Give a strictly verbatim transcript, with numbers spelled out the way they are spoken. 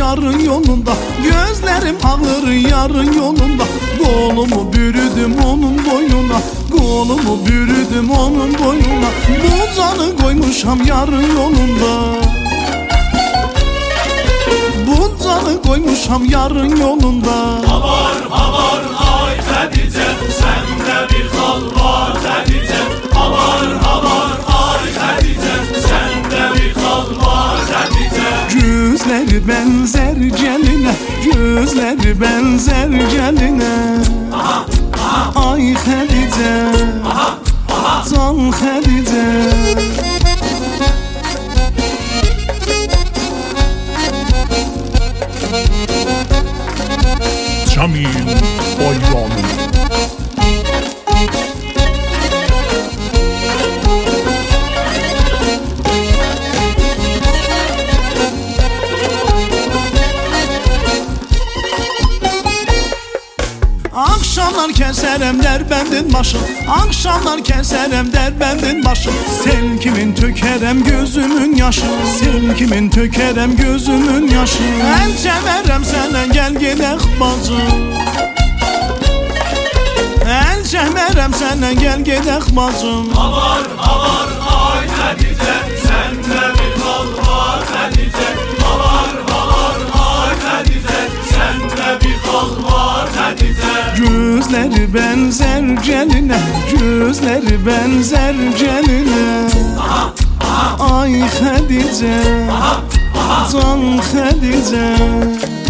yarın yolunda. Gözlerim ağır yarın yolunda. Kolumu bürüdüm onun boynuna. Kolumu bürüdüm onun boynuna. Bu canı koymuşam yarın yolunda. Bu canı koymuşam yarın yolunda. Havar havar ay Hatice, sende bir hal var Hatice. Havar havar ay Hatice, sende bir hal var Hatice. Gözleri benzer geline, gözleri benzer geline. Aha, aha. Ay Hatice, Aha, aha. can Hatice. Cemil Bayram. Akşamlar keserem derbendin başım, akşamlar keserem derbendin başım. Sen kimin tökerem gözümün yaşı, sen kimin tökerem gözümün yaşı. El çemerem senden gel gidek bacım, el çemerem senden gel gidek bacım. Havar havar ay Hatice, sende bir hal var Hatice. Havar havar ay Hatice, sende bir hal var Hatice. Gözleri benzer geline, gözleri benzer geline. Aha, aha. Ay Hatice, Aha, aha. can Hatice.